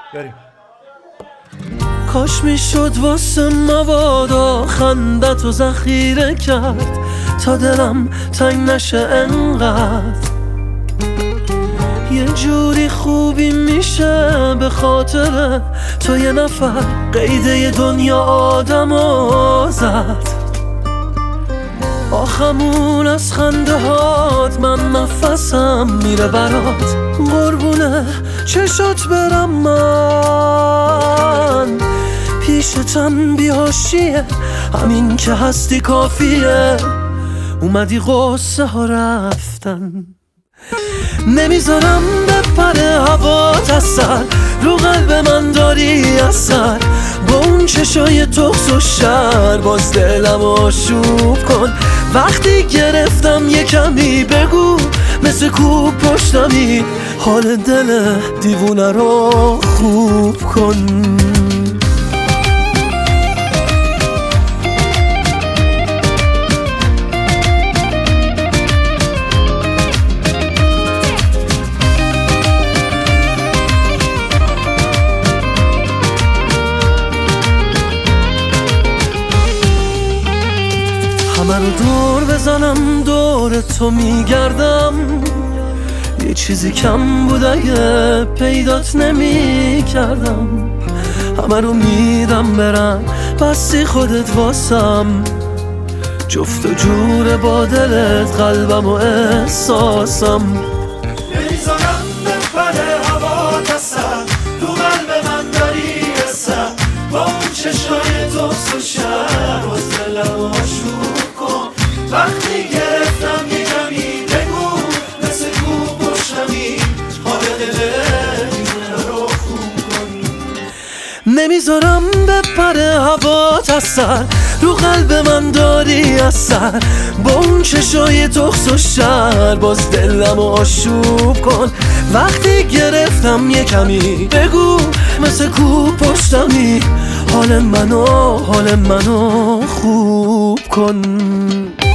بریم. کاش میشد واسه مبادا خندت و ذخیره کرد تا دلم تنگ نشه انقدر. یه جوری خوبی میشه به خاطر تو یه نفر قیده دنیا آدمو زد. آخمون از خنده هات من نفسم میره برات، قربونه چشات برم من. پیشتم بیهاشیه همین که هستی کافیه، اومدی قصه ها رفتن. نمیذارم بپره هوات از سر، رو قلب من داری اثر. با اون چشای تخس و شر باز دلم آشوب کن. وقتی گرفتم یه کمی بگو مثل کوب پشتمی، حال دل دیوونه رو خوب کن. همه رو دور بزنم دور تو میگردم، یه چیزی کم بود اگه پیدات نمی کردم. همه رو میدم برم بستی خودت واسم، جفت و جور با دلت قلبم و احساسم. نمیذارم بپره هوات از سر، رو قلب من داری اثر. با اون چشای تخس و شر باز دلم آشوب کن. وقتی گرفتم یه کمی بگو مثل کوب پشتمی، حال دل دیوونه رو خوب کن. نمیذارم بپره هوات از سر، رو قلب من داری اثر. با اون چشای تخس و شر باز دلم آشوب کن. وقتی گرفتم یه کمی بگو مثل کوب پشتمی، حال منو خوب کن.